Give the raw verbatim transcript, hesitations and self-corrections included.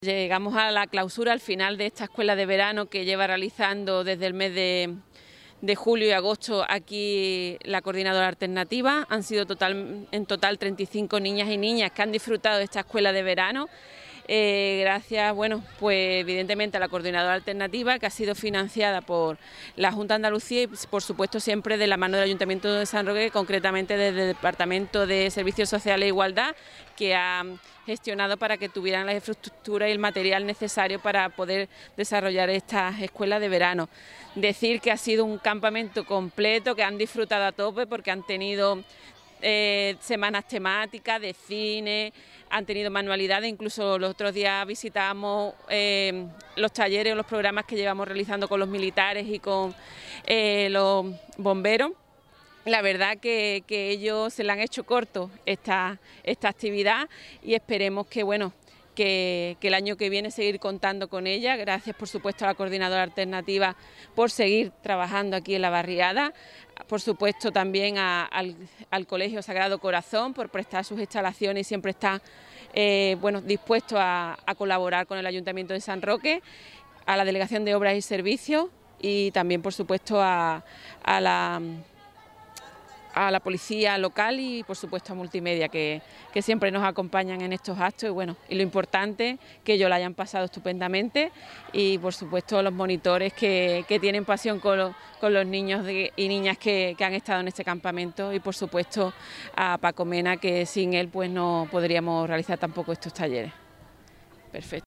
Llegamos a la clausura al final de esta escuela de verano que lleva realizando desde el mes de, de julio y agosto aquí la coordinadora alternativa. Han sido total, en total treinta y cinco niñas y niñas que han disfrutado de esta escuela de verano. Eh, gracias, bueno, pues evidentemente a la coordinadora alternativa, que ha sido financiada por la Junta de Andalucía y por supuesto siempre de la mano del Ayuntamiento de San Roque, concretamente desde el Departamento de Servicios Sociales e Igualdad, que ha gestionado para que tuvieran la infraestructura y el material necesario para poder desarrollar estas escuelas de verano. Decir que ha sido un campamento completo, que han disfrutado a tope porque han tenido Eh, semanas temáticas de cine, han tenido manualidades, incluso los otros días visitamos eh, los talleres o los programas que llevamos realizando con los militares y con eh, los bomberos. La verdad que, que ellos se le han hecho corto esta, esta actividad y esperemos que, bueno, Que, que el año que viene seguir contando con ella. Gracias por supuesto a la coordinadora alternativa por seguir trabajando aquí en la barriada, por supuesto también a, al, al Colegio Sagrado Corazón por prestar sus instalaciones y siempre está eh, bueno, dispuesto a, a colaborar con el Ayuntamiento de San Roque, a la Delegación de Obras y Servicios y también por supuesto a, a la a la policía local y por supuesto a Multimedia que, que siempre nos acompañan en estos actos y bueno, y lo importante que ellos la hayan pasado estupendamente y por supuesto los monitores que, que tienen pasión con, lo, con los niños de, y niñas que, que han estado en este campamento y por supuesto a Paco Mena, que sin él pues no podríamos realizar tampoco estos talleres. Perfecto.